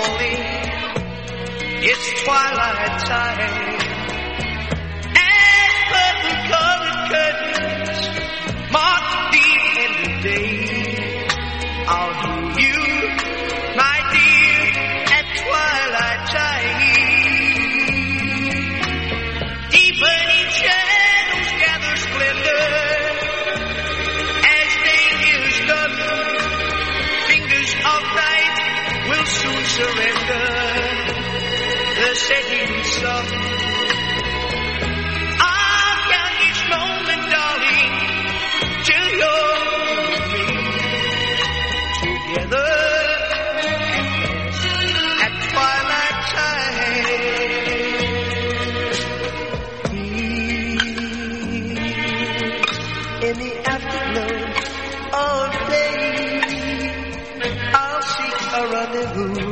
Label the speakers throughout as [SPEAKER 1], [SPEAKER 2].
[SPEAKER 1] falling. It's twilight time, and purple-colored curtains mark the end of day. I'll hear you, my dear, at twilight time. Deepening shadows gather splendor as day is done. Fingers of night will soon surrender the setting sun. I'll count each moment, darling, till you're with me. Together at twilight time. In the afterglow of day, I'll seek a rendezvous.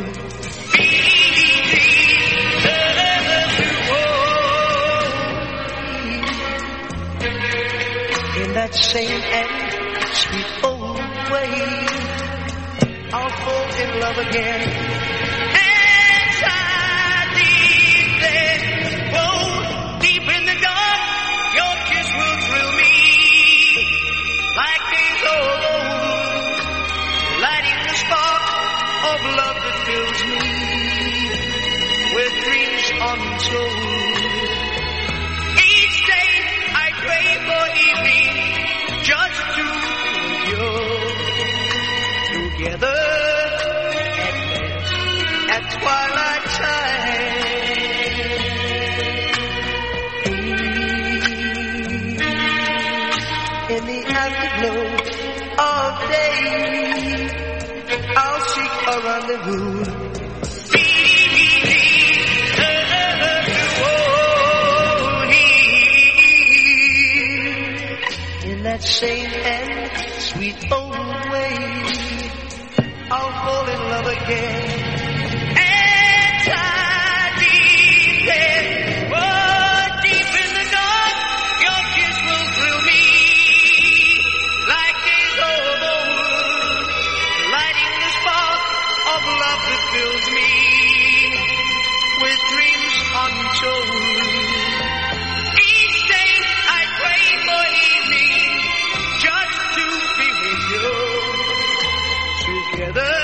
[SPEAKER 1] In that same and sweet old way, I'll fall in love again. As I leave there, oh, deep in the dark, your kiss will thrill me like days of old, lighting the spark of love that fills me with dreams untold. Each day I pray for evening just to be together at twilight time. In the afterglow of day, I'll seek a rendezvous. In that same and sweet old way, I'll fall in love again. And I leave there, oh, deep in the dark, your kiss will thrill me like days of old, lighting the spark of love that fills me with dreams untold. Each day I pray for evening just to be with you together.